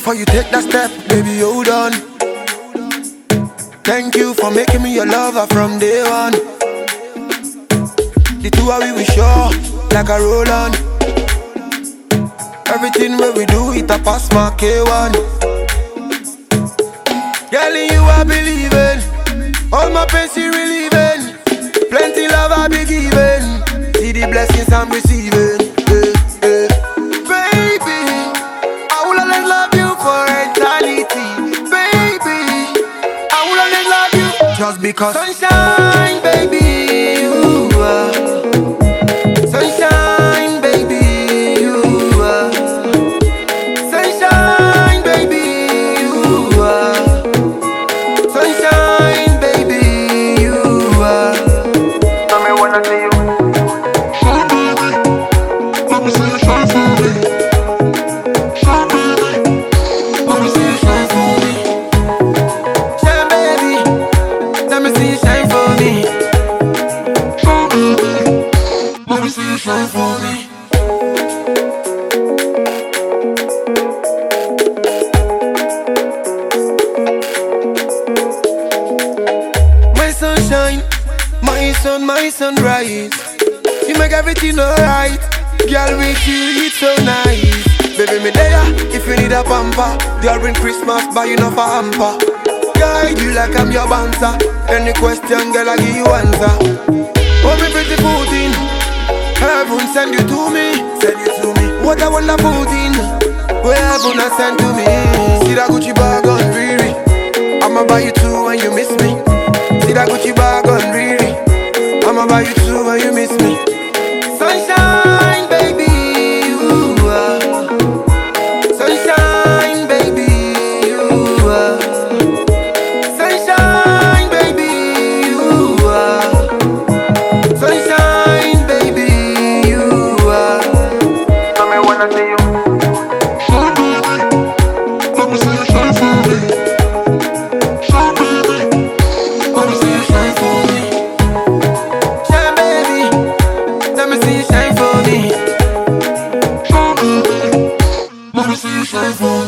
before you take that step, baby, hold on. Thank you for making me your lover from day one. The two of we sure, like a roll on. Everything where we do, it a pass my K1. Girl, in you I believe in. All my pains you relieving. Plenty love I be giving. See the blessings I'm receiving. Baby, I will always love you for eternity. Baby, I will always love you just because. Sunshine, baby, you are. Sunshine, baby, you are. Sunshine, baby, you are. Sunshine, baby, you are. Tell me when I see you. Shine, baby. Let me see you shine for me. Shine, baby. Let me see you shine for me. Shine, baby. Let me see you shine for me. Shine, baby. Let me see you shine for me. My sunshine, my sun, my sunrise. You make everything alright. Girl, with you, it's so nice. Baby, me there if you need a pamper. During Christmas, buy you enough a hamper. Guide you like I'm your bouncer. Any question, girl, I give you answer. Oh, me pretty pudding. Heaven send you to me. Send you to me. What a wonderful thing. Where heaven has sent to me. See that Gucci bag on Riri. I'ma buy you two when you miss me. See that Gucci bag on Riri. I'ma buy you two when you miss me. Sunshine, baby, you are. Sunshine, baby, you are. Sunshine, baby, you are. Sunshine, baby, you are. Tell me when I see you. Shine, baby. Let me see you shine for me. Shine, baby. Let me see you shine for me. Shine, baby. Let me see you shine for me. Shine, baby. Let me see you shine for me.